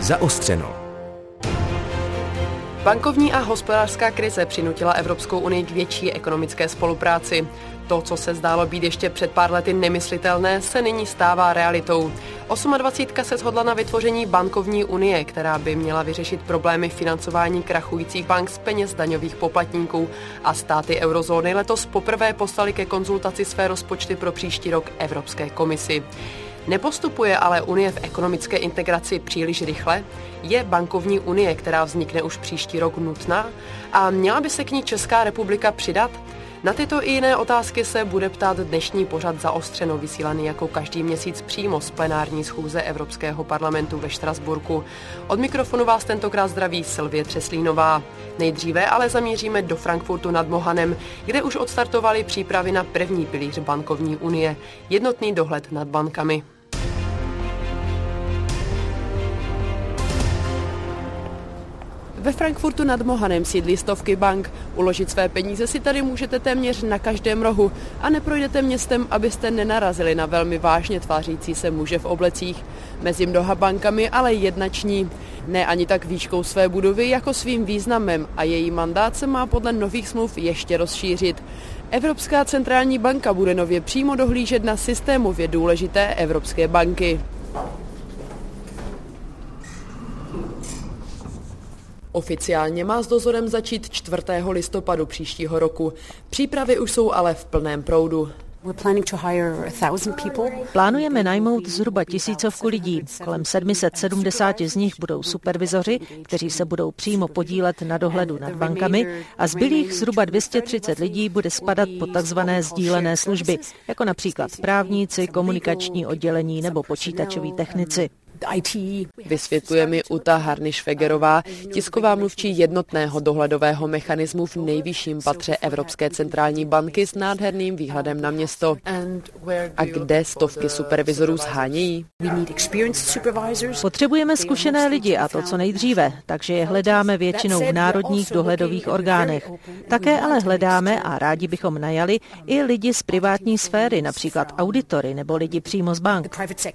Zaostřeno. Bankovní a hospodářská krize přinutila Evropskou unii k větší ekonomické spolupráci. To, co se zdálo být ještě před pár lety nemyslitelné, se nyní stává realitou. 28 se shodla na vytvoření bankovní unie, která by měla vyřešit problémy financování krachujících bank z peněz daňových poplatníků. A státy eurozóny letos poprvé poslali ke konzultaci své rozpočty pro příští rok Evropské komisi. Nepostupuje ale Unie v ekonomické integraci příliš rychle? Je bankovní unie, která vznikne už příští rok, nutná? A měla by se k ní Česká republika přidat? Na tyto i jiné otázky se bude ptát dnešní pořad Zaostřeno, vysílaný jako každý měsíc přímo z plenární schůze Evropského parlamentu ve Štrasburku. Od mikrofonu vás tentokrát zdraví Silvie Třeslínová. Nejdříve ale zamíříme do Frankfurtu nad Mohanem, kde už odstartovaly přípravy na první pilíř bankovní unie, jednotný dohled nad bankami. Ve Frankfurtu nad Mohanem sídlí stovky bank. Uložit své peníze si tady můžete téměř na každém rohu a neprojdete městem, abyste nenarazili na velmi vážně tvářící se muže v oblecích. Mezi mnoha bankami ale jednační. Ne ani tak výškou své budovy, jako svým významem, a její mandát se má podle nových smluv ještě rozšířit. Evropská centrální banka bude nově přímo dohlížet na systémově důležité evropské banky. Oficiálně má s dozorem začít 4. listopadu příštího roku. Přípravy už jsou ale v plném proudu. Plánujeme najmout zhruba 1000 lidí. Kolem 770 z nich budou supervizoři, kteří se budou přímo podílet na dohledu nad bankami, a zbylých zhruba 230 lidí bude spadat pod takzvané sdílené služby, jako například právníci, komunikační oddělení nebo počítačoví technici. Vysvětluje mi Uta Harnisch-Fegerová, tisková mluvčí jednotného dohledového mechanismu v nejvyšším patře Evropské centrální banky s nádherným výhledem na město. A kde stovky supervizorů shánějí? Potřebujeme zkušené lidi, a to co nejdříve, takže je hledáme většinou v národních dohledových orgánech. Také ale hledáme, a rádi bychom najali, i lidi z privátní sféry, například auditory nebo lidi přímo z bank.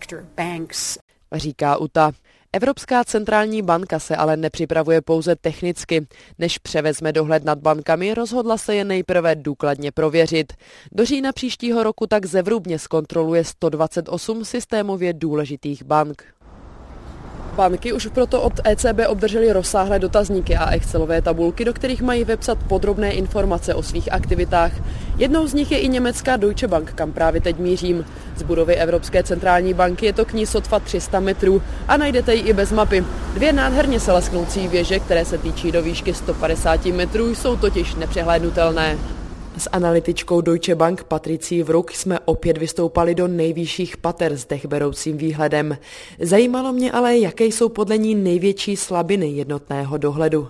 Říká Uta. Evropská centrální banka se ale nepřipravuje pouze technicky. Než převezme dohled nad bankami, rozhodla se je nejprve důkladně prověřit. Do října příštího roku tak zevrubně zkontroluje 128 systémově důležitých bank. Banky už proto od ECB obdržely rozsáhlé dotazníky a excelové tabulky, do kterých mají vepsat podrobné informace o svých aktivitách. Jednou z nich je i německá Deutsche Bank, kam právě teď mířím. Z budovy Evropské centrální banky je to k ní sotva 300 metrů a najdete ji i bez mapy. Dvě nádherně se lesknoucí věže, které se týčí do výšky 150 metrů, jsou totiž nepřehlédnutelné. S analytičkou Deutsche Bank Patricí Vruk jsme opět vystoupali do nejvyšších pater s dechberoucím výhledem. Zajímalo mě ale, jaké jsou podle ní největší slabiny jednotného dohledu.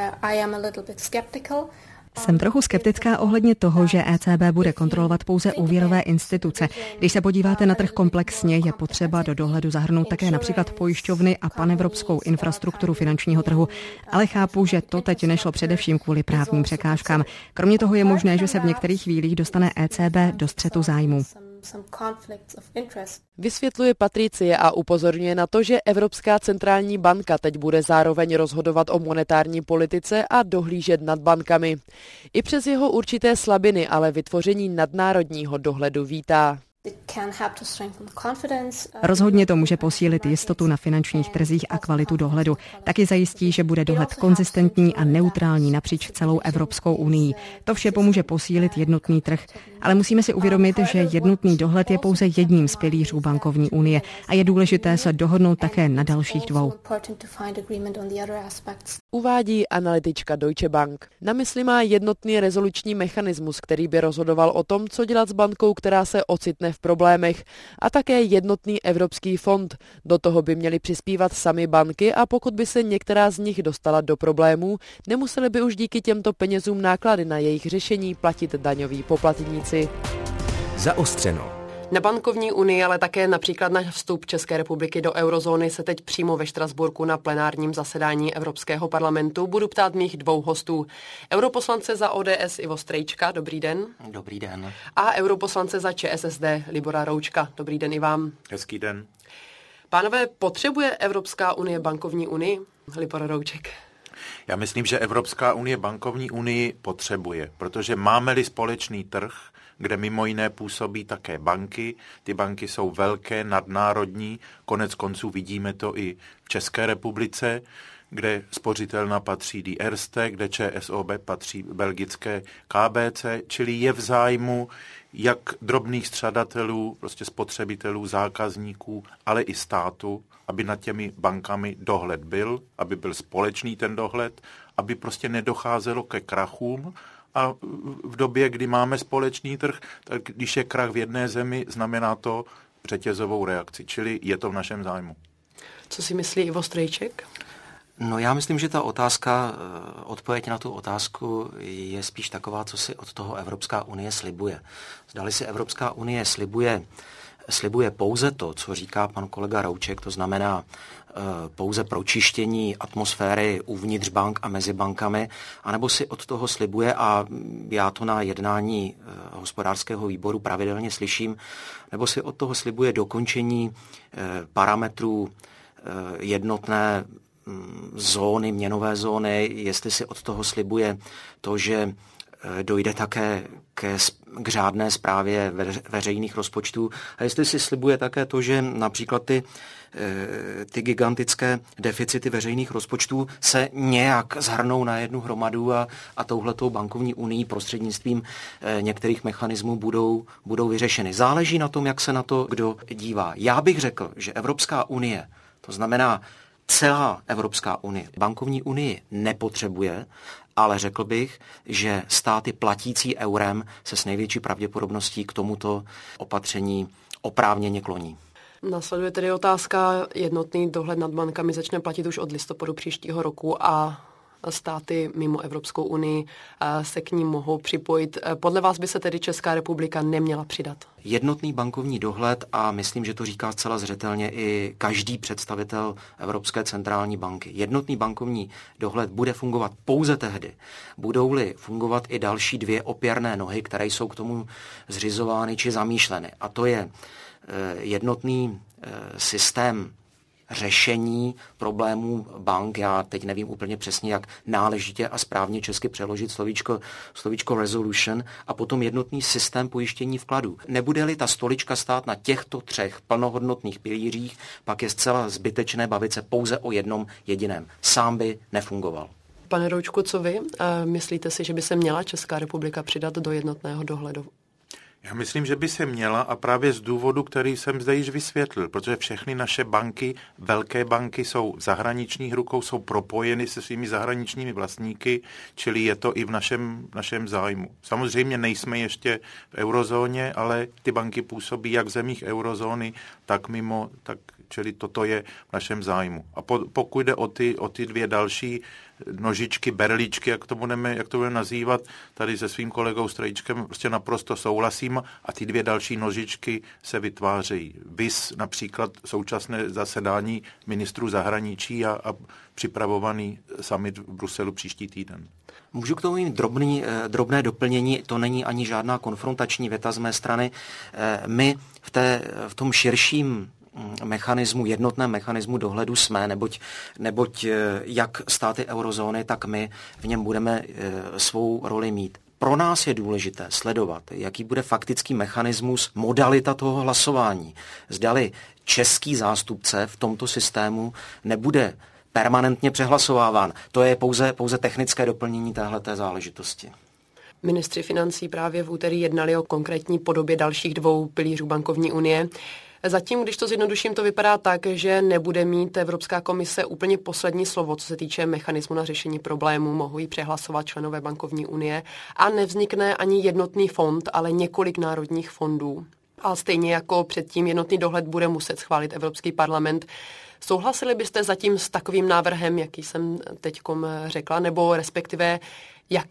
Jsem trochu skeptická ohledně toho, že ECB bude kontrolovat pouze úvěrové instituce. Když se podíváte na trh komplexně, je potřeba do dohledu zahrnout také například pojišťovny a panevropskou infrastrukturu finančního trhu. Ale chápu, že to teď nešlo především kvůli právním překážkám. Kromě toho je možné, že se v některých chvílích dostane ECB do střetu zájmů. Vysvětluje Patricie a upozorňuje na to, že Evropská centrální banka teď bude zároveň rozhodovat o monetární politice a dohlížet nad bankami. I přes jeho určité slabiny ale vytvoření nadnárodního dohledu vítá. Rozhodně to může posílit jistotu na finančních trzích a kvalitu dohledu. Taky zajistí, že bude dohled konzistentní a neutrální napříč celou Evropskou unii. To vše pomůže posílit jednotný trh. Ale musíme si uvědomit, že jednotný dohled je pouze jedním z pilířů bankovní unie a je důležité se dohodnout také na dalších dvou. Uvádí analytička Deutsche Bank. Na mysli má jednotný rezoluční mechanismus, který by rozhodoval o tom, co dělat s bankou, která se ocitne v problémech, a také jednotný evropský fond. Do toho by měly přispívat sami banky a pokud by se některá z nich dostala do problémů, nemuseli by už díky těmto penězům náklady na jejich řešení platit daňoví poplatníci. Zaostřeno. Na bankovní unii, ale také například na vstup České republiky do eurozóny se teď přímo ve Štrasburku na plenárním zasedání Evropského parlamentu budu ptát mých dvou hostů. Europoslance za ODS Ivo Strejčka, dobrý den. Dobrý den. A europoslance za ČSSD Libora Roučka, dobrý den i vám. Hezký den. Pánové, potřebuje Evropská unie bankovní unii? Libor Rouček. Já myslím, že Evropská unie bankovní unii potřebuje, protože máme-li společný trh, kde mimo jiné působí také banky. Ty banky jsou velké, nadnárodní, konec konců vidíme to i v České republice, kde spořitelna patří Die Erste, kde ČSOB patří belgické KBC, čili je v zájmu jak drobných střadatelů, prostě spotřebitelů, zákazníků, ale i státu, aby nad těmi bankami dohled byl, aby byl společný ten dohled, aby prostě nedocházelo ke krachům. A v době, kdy máme společný trh, tak když je krach v jedné zemi, znamená to řetězovou reakci, čili je to v našem zájmu. Co si myslí Ivo Strejček? No já myslím, že ta odpověď na tu otázku je spíš taková, co si od toho Evropská unie slibuje. Zdali si Evropská unie slibuje pouze to, co říká pan kolega Rouček, to znamená pouze pročištění atmosféry uvnitř bank a mezi bankami, anebo si od toho slibuje, a já to na jednání hospodářského výboru pravidelně slyším, nebo si od toho slibuje dokončení parametrů jednotné zóny, měnové zóny, jestli si od toho slibuje to, že dojde také k řádné správě veřejných rozpočtů, a jestli si slibuje také to, že například ty gigantické deficity veřejných rozpočtů se nějak zhrnou na jednu hromadu a touhletou bankovní unii prostřednictvím některých mechanismů budou vyřešeny. Záleží na tom, jak se na to kdo dívá. Já bych řekl, že Evropská unie, to znamená celá Evropská unie, bankovní unii nepotřebuje, ale řekl bych, že státy platící eurem se s největší pravděpodobností k tomuto opatření oprávněně kloní. Nasleduje tedy otázka, jednotný dohled nad bankami začne platit už od listopadu příštího roku a státy mimo Evropskou unii se k ním mohou připojit. Podle vás by se tedy Česká republika neměla přidat? Jednotný bankovní dohled, a myslím, že to říká zcela zřetelně i každý představitel Evropské centrální banky. Jednotný bankovní dohled bude fungovat pouze tehdy, budou-li fungovat i další dvě opěrné nohy, které jsou k tomu zřizovány či zamýšleny. A to je jednotný systém řešení problémů bank. Já teď nevím úplně přesně, jak náležitě a správně česky přeložit slovíčko resolution, a potom jednotný systém pojištění vkladů. Nebude-li ta stolička stát na těchto třech plnohodnotných pilířích, pak je zcela zbytečné bavit se pouze o jednom jediném. Sám by nefungoval. Pane Roučku, co vy? Myslíte si, že by se měla Česká republika přidat do jednotného dohledu? Já myslím, že by se měla, a právě z důvodu, který jsem zde již vysvětlil, protože všechny naše banky, velké banky, jsou v zahraničních rukou, jsou propojeny se svými zahraničními vlastníky, čili je to i v našem zájmu. Samozřejmě nejsme ještě v eurozóně, ale ty banky působí jak v zemích eurozóny, tak mimo, čili toto je v našem zájmu. A pokud jde o ty dvě další nožičky, berličky, jak to budeme nazývat, tady se svým kolegou Strejčkem prostě naprosto souhlasím, a ty dvě další nožičky se vytvářejí. Viz například současné zasedání ministrů zahraničí a připravovaný summit v Bruselu příští týden. Můžu k tomu mít drobné doplnění, to není ani žádná konfrontační věta z mé strany. My v tom širším jednotném mechanismu dohledu jsme, neboť jak státy eurozóny, tak my v něm budeme svou roli mít. Pro nás je důležité sledovat, jaký bude faktický mechanismus, modalita toho hlasování. Zdali český zástupce v tomto systému nebude permanentně přehlasováván. To je pouze technické doplnění téhleté záležitosti. Ministři financí právě v úterý jednali o konkrétní podobě dalších dvou pilířů bankovní unie. Zatím, když to zjednoduším, to vypadá tak, že nebude mít Evropská komise úplně poslední slovo, co se týče mechanismu na řešení problémů, mohou ji přehlasovat členové bankovní unie, a nevznikne ani jednotný fond, ale několik národních fondů. A stejně jako předtím jednotný dohled bude muset schválit Evropský parlament. Souhlasili byste zatím s takovým návrhem, jaký jsem teďkom řekla, nebo respektive jak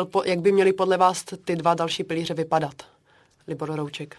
by měly podle vás ty dva další pilíře vypadat? Libor Rouček.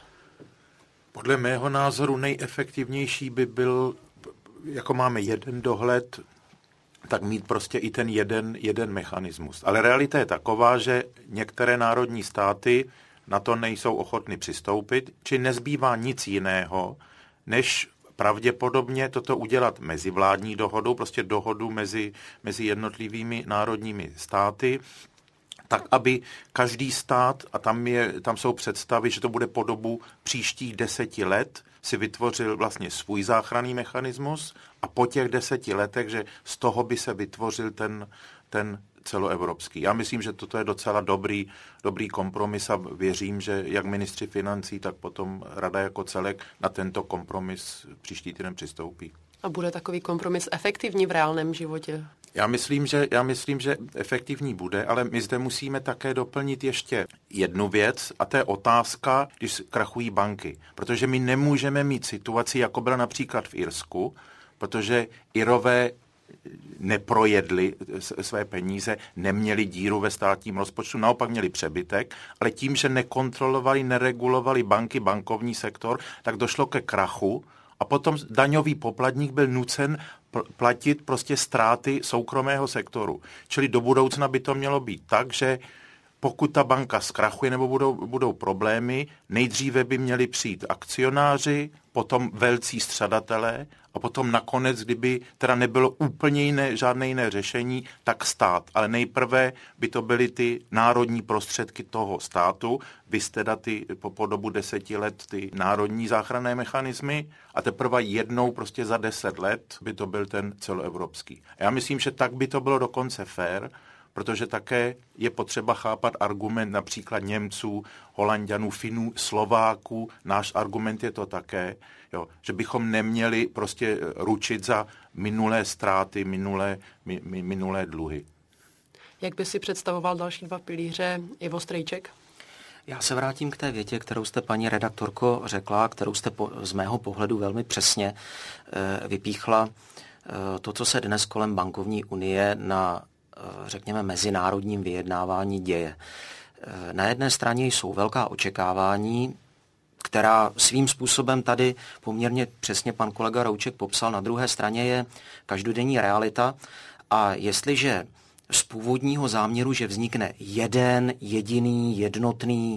Podle mého názoru nejefektivnější by byl, jako máme jeden dohled, tak mít prostě i ten jeden mechanismus. Ale realita je taková, že některé národní státy na to nejsou ochotny přistoupit, či nezbývá nic jiného, než pravděpodobně toto udělat mezivládní dohodou, prostě dohodu mezi jednotlivými národními státy, tak aby každý stát, a tam jsou představy, že to bude po dobu příštích 10 let, si vytvořil vlastně svůj záchranný mechanismus a po těch 10 letech, že z toho by se vytvořil ten celoevropský. Já myslím, že toto je docela dobrý kompromis a věřím, že jak ministři financí, tak potom rada jako celek na tento kompromis příští týden přistoupí. A bude takový kompromis efektivní v reálném životě? Já myslím, že efektivní bude, ale my zde musíme také doplnit ještě jednu věc a to je otázka, když krachují banky. Protože my nemůžeme mít situaci, jako byla například v Irsku, protože Irové neprojedli své peníze, neměli díru ve státním rozpočtu, naopak měli přebytek, ale tím, že nekontrolovali, neregulovali banky, bankovní sektor, tak došlo ke krachu a potom daňový poplatník byl nucen platit prostě ztráty soukromého sektoru. Čili do budoucna by to mělo být tak, že pokud ta banka zkrachuje nebo budou problémy, nejdříve by měli přijít akcionáři, potom velcí střadatelé a potom nakonec, kdyby teda nebylo úplně žádné jiné řešení, tak stát. Ale nejprve by to byly ty národní prostředky toho státu, vys teda po dobu 10 let ty národní záchranné mechanismy a teprve jednou prostě za 10 let by to byl ten celoevropský. A já myslím, že tak by to bylo dokonce fair, protože také je potřeba chápat argument například Němců, Holanďanů, Finů, Slováků. Náš argument je to také, že bychom neměli prostě ručit za minulé ztráty, minulé dluhy. Jak by si představoval další 2 pilíře Ivo Strejček? Já se vrátím k té větě, kterou jste, paní redaktorko, řekla, kterou jste z mého pohledu velmi přesně vypíchla. To, co se dnes kolem bankovní unie na řekněme, mezinárodním vyjednávání děje. Na jedné straně jsou velká očekávání, která svým způsobem tady poměrně přesně pan kolega Rouček popsal, na druhé straně je každodenní realita a jestliže z původního záměru, že vznikne jeden, jediný, jednotný,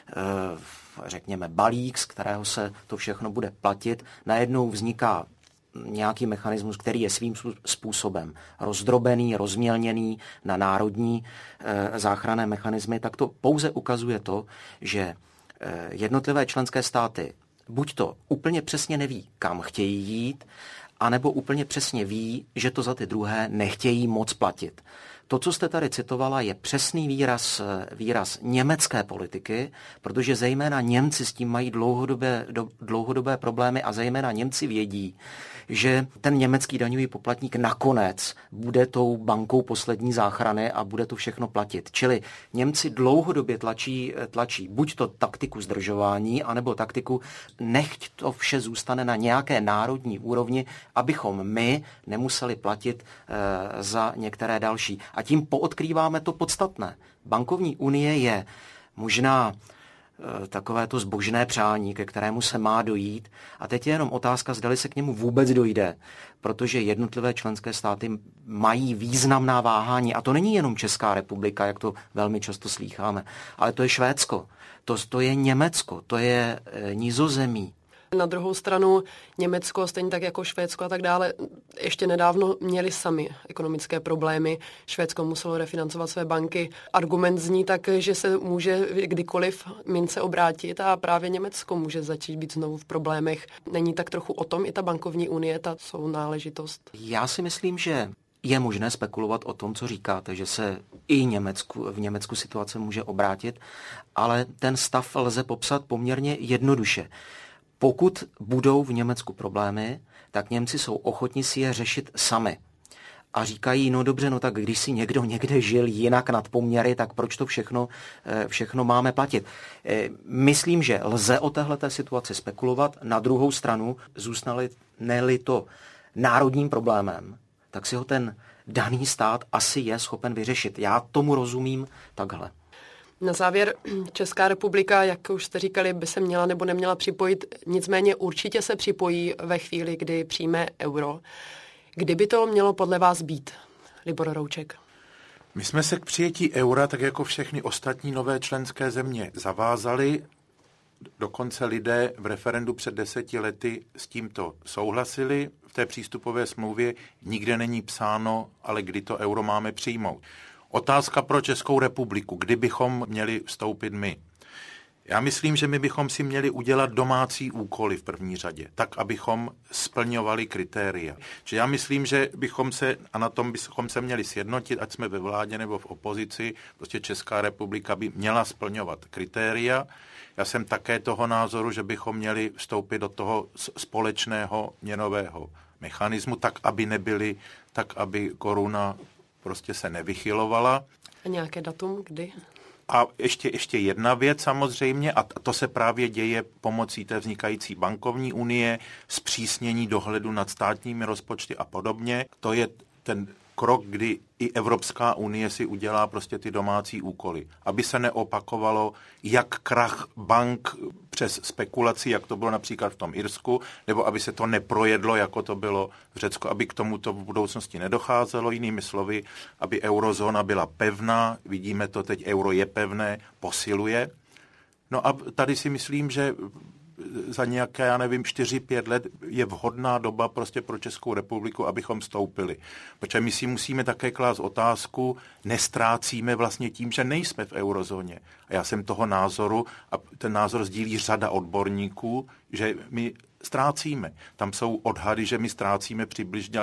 řekněme, balík, z kterého se to všechno bude platit, najednou vzniká nějaký mechanismus, který je svým způsobem rozdrobený, rozmělněný na národní záchranné mechanismy, tak to pouze ukazuje to, že jednotlivé členské státy buď to úplně přesně neví, kam chtějí jít, anebo úplně přesně ví, že to za ty druhé nechtějí moc platit. To, co jste tady citovala, je přesný výraz německé politiky, protože zejména Němci s tím mají dlouhodobé problémy a zejména Němci vědí, že ten německý daňový poplatník nakonec bude tou bankou poslední záchrany a bude to všechno platit. Čili Němci dlouhodobě tlačí buď to taktiku zdržování, anebo taktiku nechť to vše zůstane na nějaké národní úrovni, abychom my nemuseli platit za některé další. A tím poodkrýváme to podstatné. Bankovní unie je možná takové to zbožné přání, ke kterému se má dojít. A teď je jenom otázka, zdali se k němu vůbec dojde, protože jednotlivé členské státy mají významná váhání. A to není jenom Česká republika, jak to velmi často slýcháme, ale to je Švédsko, to je Německo, to je Nizozemí. Na druhou stranu Německo, stejně tak jako Švédsko a tak dále, ještě nedávno měli sami ekonomické problémy. Švédsko muselo refinancovat své banky. Argument zní tak, že se může kdykoliv mince obrátit a právě Německo může začít být znovu v problémech. Není tak trochu o tom i ta bankovní unie, ta sounáležitost? Já si myslím, že je možné spekulovat o tom, co říkáte, že se i v Německu situace může obrátit, ale ten stav lze popsat poměrně jednoduše. Pokud budou v Německu problémy, tak Němci jsou ochotni si je řešit sami. A říkají, no dobře, no tak když si někdo někde žil jinak nad poměry, tak proč to všechno máme platit? Myslím, že lze o téhleté situaci spekulovat. Na druhou stranu, zůstane-li to národním problémem, tak si ho ten daný stát asi je schopen vyřešit. Já tomu rozumím takhle. Na závěr, Česká republika, jak už jste říkali, by se měla nebo neměla připojit, nicméně určitě se připojí ve chvíli, kdy přijme euro. Kdyby to mělo podle vás být, Libor Rouček? My jsme se k přijetí eura, tak jako všechny ostatní nové členské země, zavázali dokonce lidé v referendu před 10 lety s tímto souhlasili. V té přístupové smlouvě nikde není psáno, ale kdy to euro máme přijmout. Otázka pro Českou republiku, kdy bychom měli vstoupit my. Já myslím, že my bychom si měli udělat domácí úkoly v první řadě, tak, abychom splňovali kritéria. Čiže já myslím, že bychom se, a na tom bychom se měli sjednotit, ať jsme ve vládě nebo v opozici, prostě Česká republika by měla splňovat kritéria. Já jsem také toho názoru, že bychom měli vstoupit do toho společného měnového mechanismu, tak, aby koruna prostě se nevychylovala. A nějaké datum, kdy? A ještě jedna věc samozřejmě, a to se právě děje pomocí té vznikající bankovní unie, zpřísnění dohledu nad státními rozpočty a podobně. To je ten krok, kdy i Evropská unie si udělá prostě ty domácí úkoly. Aby se neopakovalo jak krach bank přes spekulaci, jak to bylo například v tom Irsku, nebo aby se to neprojedlo, jako to bylo v Řecku, aby k tomuto v budoucnosti nedocházelo. Jinými slovy, aby eurozóna byla pevná, vidíme to teď, euro je pevné, posiluje. No a tady si myslím, že za nějaké, 4-5 let je vhodná doba prostě pro Českou republiku, abychom vstoupili. Protože my si musíme také klást otázku, nestrácíme vlastně tím, že nejsme v eurozóně. A já jsem toho názoru, a ten názor sdílí řada odborníků, že my ztrácíme. Tam jsou odhady, že my ztrácíme přibližně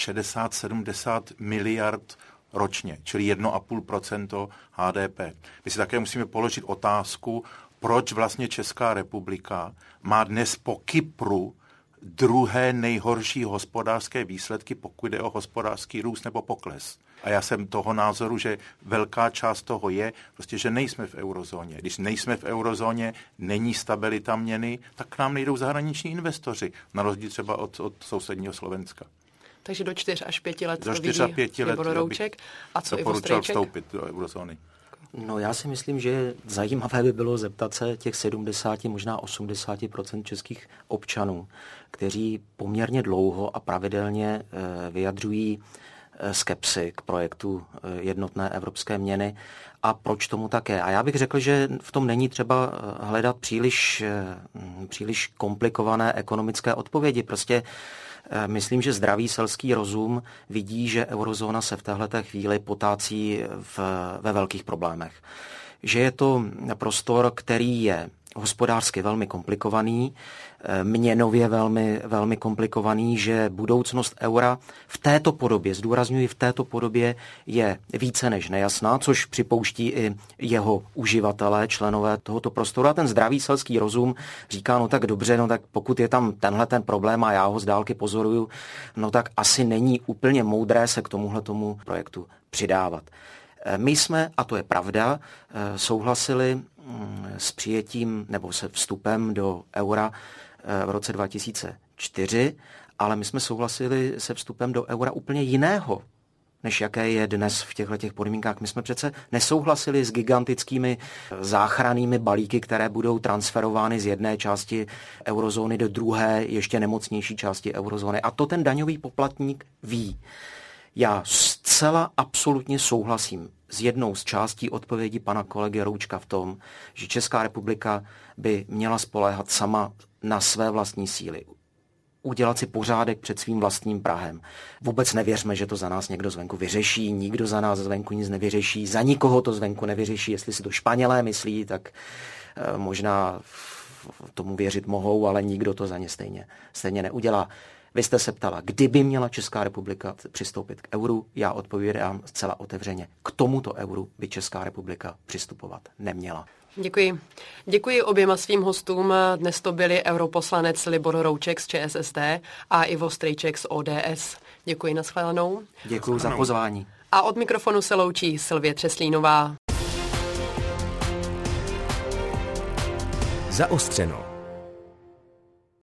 60-70 miliard ročně, čili 1,5% HDP. My si také musíme položit otázku, proč vlastně Česká republika má dnes po Kypru druhé nejhorší hospodářské výsledky, pokud jde o hospodářský růst nebo pokles. A já jsem toho názoru, že velká část toho je, prostě, že nejsme v eurozóně. Když nejsme v eurozóně, není stabilita měny, tak k nám nejdou zahraniční investoři, na rozdíl třeba od sousedního Slovenska. Takže do 4 až 5 let do 4 až 5 let Libor Rouček. A co Ivo Strejček? Vstoupit do eurozóny. No já si myslím, že zajímavé by bylo zeptat se těch 70, možná 80% českých občanů, kteří poměrně dlouho a pravidelně vyjadřují skepsi k projektu jednotné evropské měny a proč tomu také. A já bych řekl, že v tom není třeba hledat příliš komplikované ekonomické odpovědi. Prostě myslím, že zdravý selský rozum vidí, že eurozóna se v téhleté chvíli potácí ve velkých problémech. Že je to prostor, který je hospodářsky velmi komplikovaný, měnově velmi komplikovaný, že budoucnost eura v této podobě, zdůrazňuji v této podobě, je více než nejasná, což připouští i jeho uživatelé, členové tohoto prostoru. A ten zdravý selský rozum říká, no tak dobře, no tak pokud je tam tenhle ten problém a já ho z dálky pozoruju, no tak asi není úplně moudré se k tomuhletomu projektu přidávat. My jsme, a to je pravda, souhlasili s přijetím nebo se vstupem do eura v roce 2004, ale my jsme souhlasili se vstupem do eura úplně jiného, než jaké je dnes v těchto podmínkách. My jsme přece nesouhlasili s gigantickými záchrannými balíky, které budou transferovány z jedné části eurozóny do druhé, ještě nemocnější části eurozóny. A to ten daňový poplatník ví. Já zcela absolutně souhlasím s jednou z částí odpovědi pana kolegy Roučka v tom, že Česká republika by měla spoléhat sama na své vlastní síly. Udělat si pořádek před svým vlastním prahem. Vůbec nevěřme, že to za nás někdo zvenku vyřeší, nikdo za nás zvenku nic nevyřeší, za nikoho to zvenku nevyřeší. Jestli si to Španělé myslí, tak možná tomu věřit mohou, ale nikdo to za ně stejně neudělá. Vy jste se ptala, kdyby měla Česká republika přistoupit k euru, já odpovídám zcela otevřeně. K tomuto euru by Česká republika přistupovat neměla. Děkuji. Děkuji oběma svým hostům. Dnes to byli europoslanec Libor Rouček z ČSSD a Ivo Strejček z ODS. Děkuji, nashledanou. Děkuji za pozvání. A od mikrofonu se loučí Silvie Třeslínová. Zaostřeno.